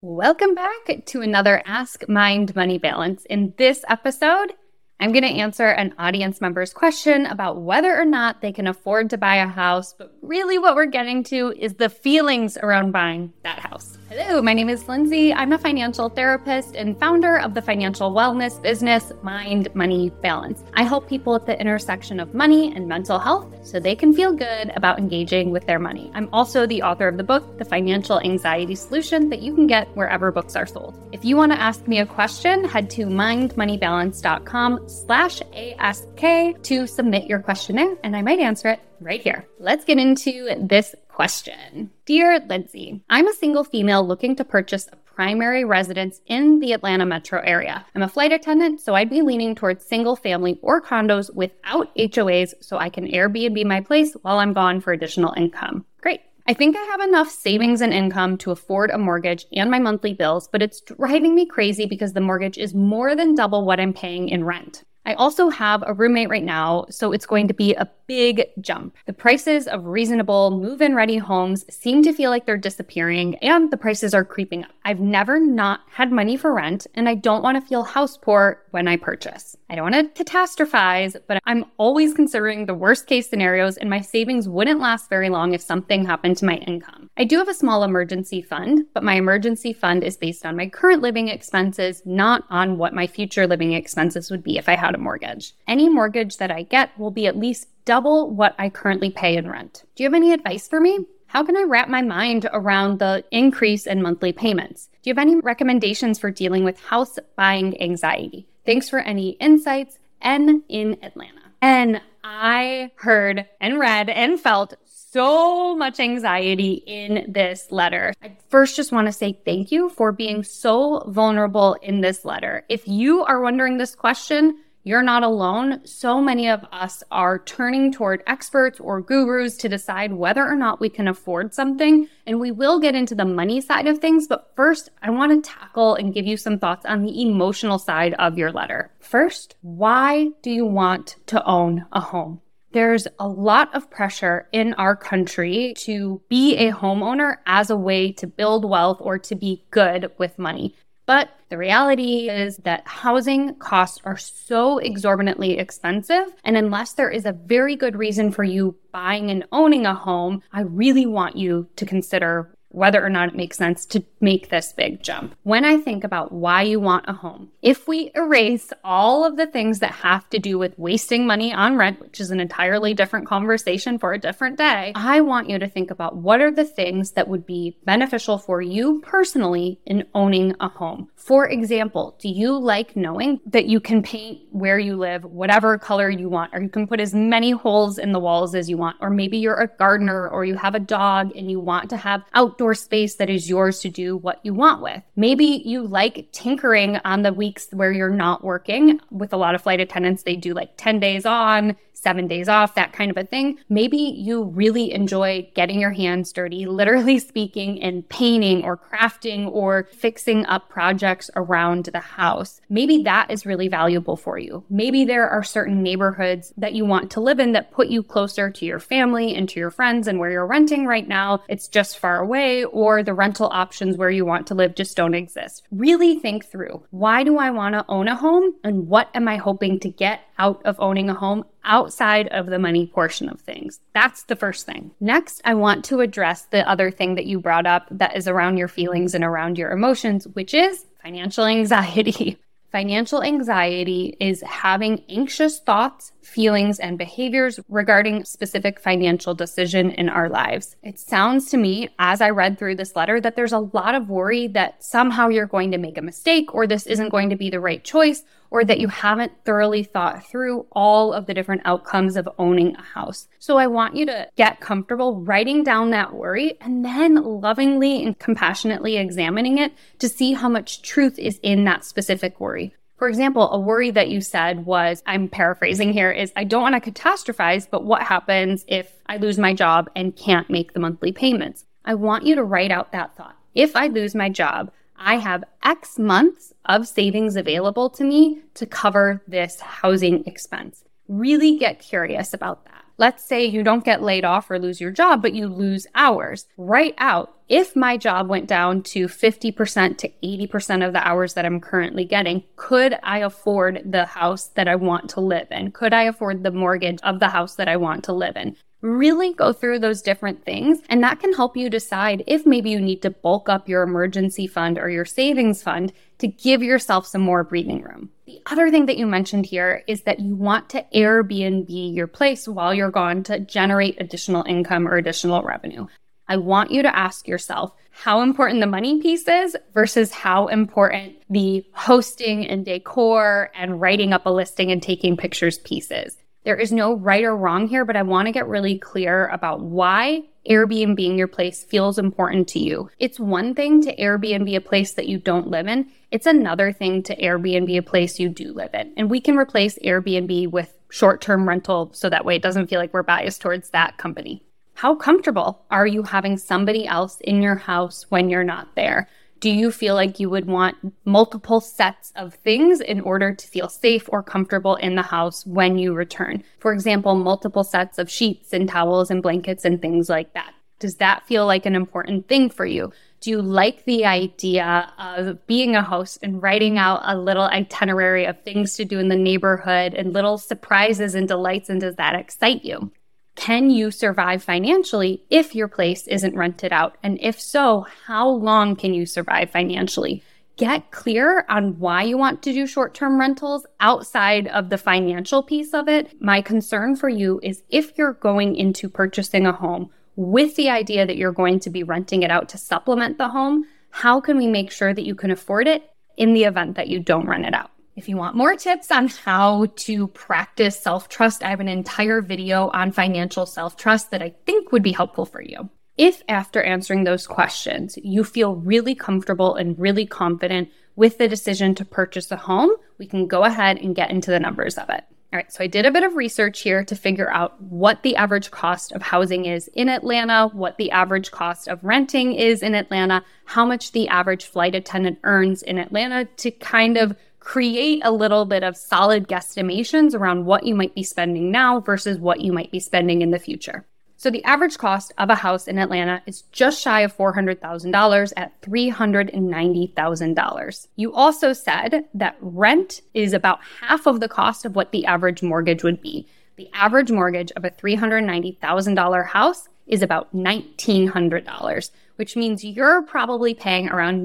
Welcome back to another Ask Mind Money Balance. In this episode, I'm going to answer an audience member's question about whether or not they can afford to buy a house, but really what we're getting to is the feelings around buying that house. Hello, my name is Lindsay. I'm a financial therapist and founder of the financial wellness business, Mind Money Balance. I help people at the intersection of money and mental health so they can feel good about engaging with their money. I'm also the author of the book, The Financial Anxiety Solution, that you can get wherever books are sold. If you want to ask me a question, head to mindmoneybalance.com/ask to submit your questionnaire, and I might answer it right here. Let's get into this question. Dear Lindsay, I'm a single female looking to purchase a primary residence in the Atlanta metro area. I'm a flight attendant, so I'd be leaning towards single family or condos without HOAs so I can Airbnb my place while I'm gone for additional income. Great. I think I have enough savings and income to afford a mortgage and my monthly bills, but it's driving me crazy because the mortgage is more than double what I'm paying in rent. I also have a roommate right now, so it's going to be a big jump. The prices of reasonable move-in ready homes seem to feel like they're disappearing, and the prices are creeping up. I've never not had money for rent, and I don't want to feel house poor when I purchase. I don't want to catastrophize, but I'm always considering the worst case scenarios, and my savings wouldn't last very long if something happened to my income. I do have a small emergency fund, but my emergency fund is based on my current living expenses, not on what my future living expenses would be if I had a mortgage. Any mortgage that I get will be at least double what I currently pay in rent. Do you have any advice for me? How can I wrap my mind around the increase in monthly payments? Do you have any recommendations for dealing with house buying anxiety? Thanks for any insights. N in Atlanta. And I heard and read and felt so much anxiety in this letter. I first just want to say thank you for being so vulnerable in this letter. If you are wondering this question, you're not alone. So many of us are turning toward experts or gurus to decide whether or not we can afford something. And we will get into the money side of things. But first, I want to tackle and give you some thoughts on the emotional side of your letter. First, why do you want to own a home? There's a lot of pressure in our country to be a homeowner as a way to build wealth or to be good with money. But the reality is that housing costs are so exorbitantly expensive. And unless there is a very good reason for you buying and owning a home, I really want you to consider whether or not it makes sense to make this big jump. When I think about why you want a home, if we erase all of the things that have to do with wasting money on rent, which is an entirely different conversation for a different day, I want you to think about what are the things that would be beneficial for you personally in owning a home. For example, do you like knowing that you can paint where you live whatever color you want, or you can put as many holes in the walls as you want? Or maybe you're a gardener or you have a dog and you want to have outdoor space that is yours to do what you want with. Maybe you like tinkering on the weeks where you're not working. With a lot of flight attendants, they do like 10 days on, 7 days off, that kind of a thing. Maybe you really enjoy getting your hands dirty, literally speaking, and painting or crafting or fixing up projects around the house. Maybe that is really valuable for you. Maybe there are certain neighborhoods that you want to live in that put you closer to your family and to your friends, and where you're renting right now, it's just far away, or the rental options where you want to live just don't exist. Really think through, why do I want to own a home, and what am I hoping to get out of owning a home outside of the money portion of things? That's the first thing. Next, I want to address the other thing that you brought up that is around your feelings and around your emotions, which is financial anxiety. Financial anxiety is having anxious thoughts, feelings, and behaviors regarding specific financial decision in our lives. It sounds to me, as I read through this letter, that there's a lot of worry that somehow you're going to make a mistake, or this isn't going to be the right choice, or that you haven't thoroughly thought through all of the different outcomes of owning a house. So I want you to get comfortable writing down that worry and then lovingly and compassionately examining it to see how much truth is in that specific worry. For example, a worry that you said was, I'm paraphrasing here, is I don't want to catastrophize, but what happens if I lose my job and can't make the monthly payments? I want you to write out that thought. If I lose my job, I have X months of savings available to me to cover this housing expense. Really get curious about that. Let's say you don't get laid off or lose your job, but you lose hours. Write out, if my job went down to 50% to 80% of the hours that I'm currently getting, could I afford the house that I want to live in? Could I afford the mortgage of the house that I want to live in? Really go through those different things, and that can help you decide if maybe you need to bulk up your emergency fund or your savings fund to give yourself some more breathing room. The other thing that you mentioned here is that you want to Airbnb your place while you're gone to generate additional income or additional revenue. I want you to ask yourself how important the money piece is versus how important the hosting and decor and writing up a listing and taking pictures piece is. There is no right or wrong here, but I want to get really clear about why Airbnb your place feels important to you. It's one thing to Airbnb a place that you don't live in. It's another thing to Airbnb a place you do live in. And we can replace Airbnb with short-term rental so that way it doesn't feel like we're biased towards that company. How comfortable are you having somebody else in your house when you're not there? Do you feel like you would want multiple sets of things in order to feel safe or comfortable in the house when you return? For example, multiple sets of sheets and towels and blankets and things like that. Does that feel like an important thing for you? Do you like the idea of being a host and writing out a little itinerary of things to do in the neighborhood and little surprises and delights, and does that excite you? Can you survive financially if your place isn't rented out? And if so, how long can you survive financially? Get clear on why you want to do short-term rentals outside of the financial piece of it. My concern for you is if you're going into purchasing a home with the idea that you're going to be renting it out to supplement the home, how can we make sure that you can afford it in the event that you don't rent it out? If you want more tips on how to practice self-trust, I have an entire video on financial self-trust that I think would be helpful for you. If after answering those questions, you feel really comfortable and really confident with the decision to purchase a home, we can go ahead and get into the numbers of it. All right, so I did a bit of research here to figure out what the average cost of housing is in Atlanta, what the average cost of renting is in Atlanta, how much the average flight attendant earns in Atlanta to kind of create a little bit of solid guesstimations around what you might be spending now versus what you might be spending in the future. So the average cost of a house in Atlanta is just shy of $400,000 at $390,000. You also said that rent is about half of the cost of what the average mortgage would be. The average mortgage of a $390,000 house is about $1,900, which means you're probably paying around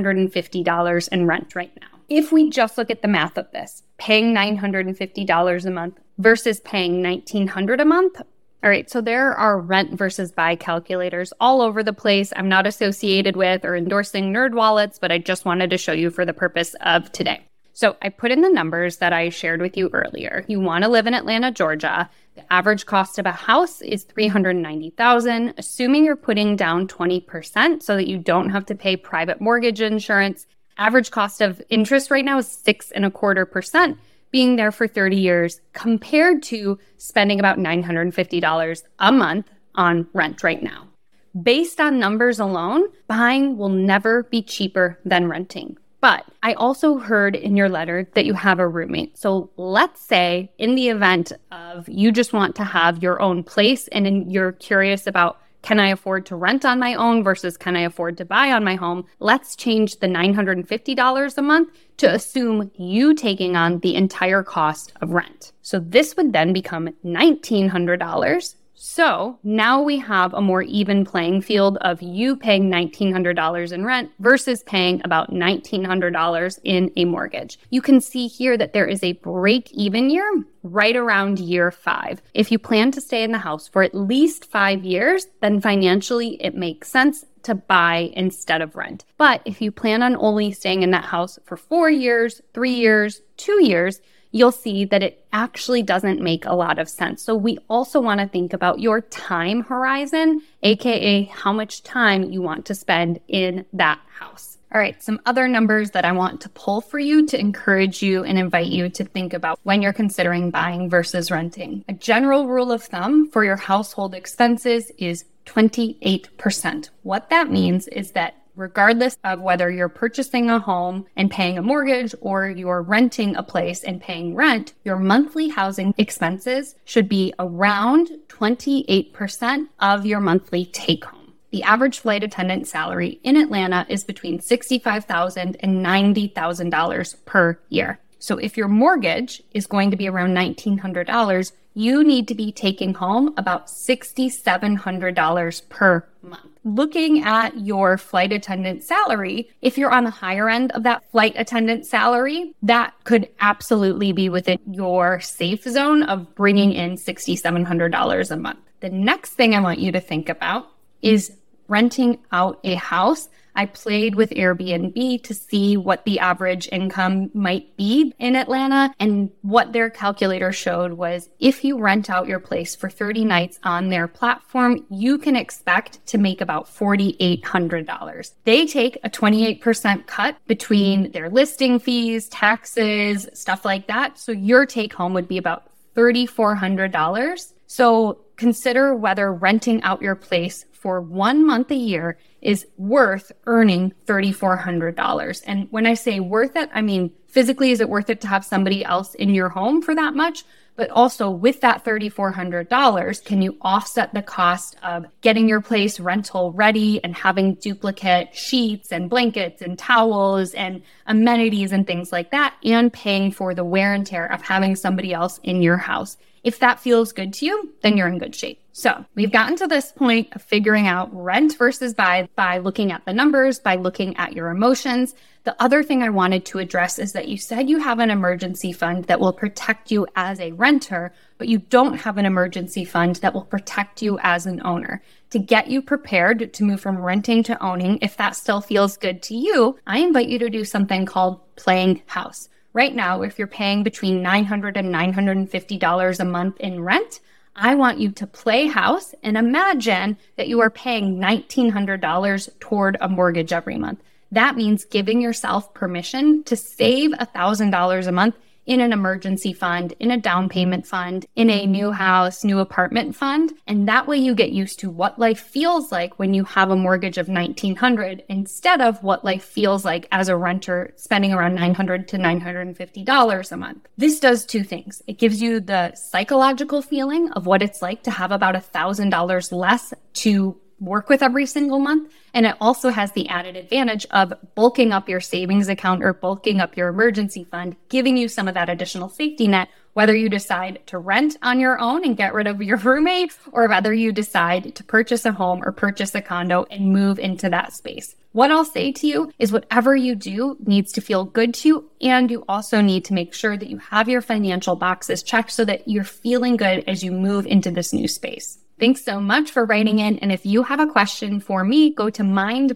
$950 in rent right now. If we just look at the math of this, paying $950 a month versus paying $1,900 a month. All right, so there are rent versus buy calculators all over the place. I'm not associated with or endorsing NerdWallets, but I just wanted to show you for the purpose of today. So I put in the numbers that I shared with you earlier. You want to live in Atlanta, Georgia. The average cost of a house is $390,000, assuming you're putting down 20% so that you don't have to pay private mortgage insurance. Average cost of interest right now is 6.25%, being there for 30 years, compared to spending about $950 a month on rent right now. Based on numbers alone, buying will never be cheaper than renting. But I also heard in your letter that you have a roommate. So let's say in the event of you just want to have your own place and you're curious about, can I afford to rent on my own versus can I afford to buy on my home? Let's change the $950 a month to assume you taking on the entire cost of rent. So this would then become $1,900. So now we have a more even playing field of you paying $1,900 in rent versus paying about $1,900 in a mortgage. You can see here that there is a break-even year right around year 5. If you plan to stay in the house for at least 5 years, then financially it makes sense to buy instead of rent. But if you plan on only staying in that house for 4 years, 3 years, 2 years, you'll see that it actually doesn't make a lot of sense. So we also want to think about your time horizon, aka how much time you want to spend in that house. All right, some other numbers that I want to pull for you to encourage you and invite you to think about when you're considering buying versus renting. A general rule of thumb for your household expenses is 28%. What that means is that regardless of whether you're purchasing a home and paying a mortgage or you're renting a place and paying rent, your monthly housing expenses should be around 28% of your monthly take home. The average flight attendant salary in Atlanta is between $65,000 and $90,000 per year. So if your mortgage is going to be around $1,900, you need to be taking home about $6,700 per month. Looking at your flight attendant salary, if you're on the higher end of that flight attendant salary, that could absolutely be within your safe zone of bringing in $6,700 a month. The next thing I want you to think about is renting out a house. I played with Airbnb to see what the average income might be in Atlanta, and what their calculator showed was if you rent out your place for 30 nights on their platform, you can expect to make about $4,800. They take a 28% cut between their listing fees, taxes, stuff like that. So your take home would be about $3,400. So consider whether renting out your place for 1 month a year is worth earning $3,400. And when I say worth it, I mean, physically, is it worth it to have somebody else in your home for that much? But also with that $3,400, can you offset the cost of getting your place rental ready and having duplicate sheets and blankets and towels and amenities and things like that, and paying for the wear and tear of having somebody else in your house? If that feels good to you, then you're in good shape. So we've gotten to this point of figuring out rent versus buy by looking at the numbers, by looking at your emotions. The other thing I wanted to address is that you said you have an emergency fund that will protect you as a renter, but you don't have an emergency fund that will protect you as an owner. To get you prepared to move from renting to owning, if that still feels good to you, I invite you to do something called playing house. Right now, if you're paying between $900 and $950 a month in rent, I want you to play house and imagine that you are paying $1,900 toward a mortgage every month. That means giving yourself permission to save $1,000 a month in an emergency fund, in a down payment fund, in a new house, new apartment fund. And that way you get used to what life feels like when you have a mortgage of $1,900 instead of what life feels like as a renter spending around $900 to $950 a month. This does two things. It gives you the psychological feeling of what it's like to have about $1,000 less to work with every single month. And it also has the added advantage of bulking up your savings account or bulking up your emergency fund, giving you some of that additional safety net, whether you decide to rent on your own and get rid of your roommate, or whether you decide to purchase a home or purchase a condo and move into that space. What I'll say to you is whatever you do needs to feel good to you, and you also need to make sure that you have your financial boxes checked so that you're feeling good as you move into this new space. Thanks so much for writing in. And if you have a question for me, go to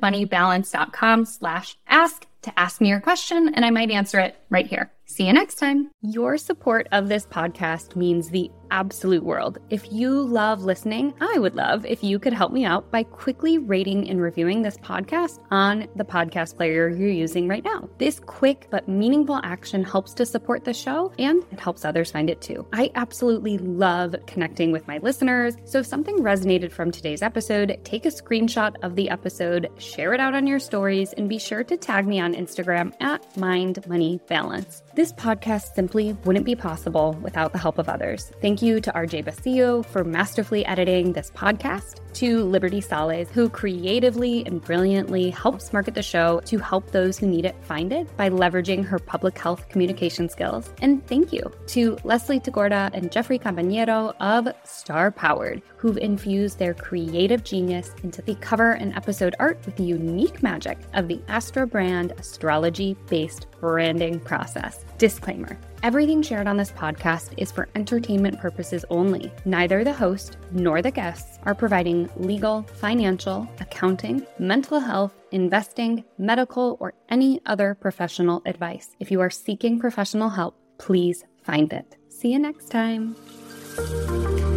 mindmoneybalance.com/ask to ask me your question, and I might answer it right here. See you next time. Your support of this podcast means the absolute world. If you love listening, I would love if you could help me out by quickly rating and reviewing this podcast on the podcast player you're using right now. This quick but meaningful action helps to support the show, and it helps others find it too. I absolutely love connecting with my listeners. So if something resonated from today's episode, take a screenshot of the episode, share it out on your stories, and be sure to tag me on Instagram at mindmoneybalance. This podcast simply wouldn't be possible without the help of others. Thank you to RJ Basillo for masterfully editing this podcast, to Liberty Sales, who creatively and brilliantly helps market the show to help those who need it find it by leveraging her public health communication skills. And thank you to Leslie Tagorda and Jeffrey Campagnero of Star Powered, who've infused their creative genius into the cover and episode art with the unique magic of the Astro brand astrology-based branding process. Disclaimer: everything shared on this podcast is for entertainment purposes only. Neither the host nor the guests are providing legal, financial, accounting, mental health, investing, medical, or any other professional advice. If you are seeking professional help, please find it. See you next time.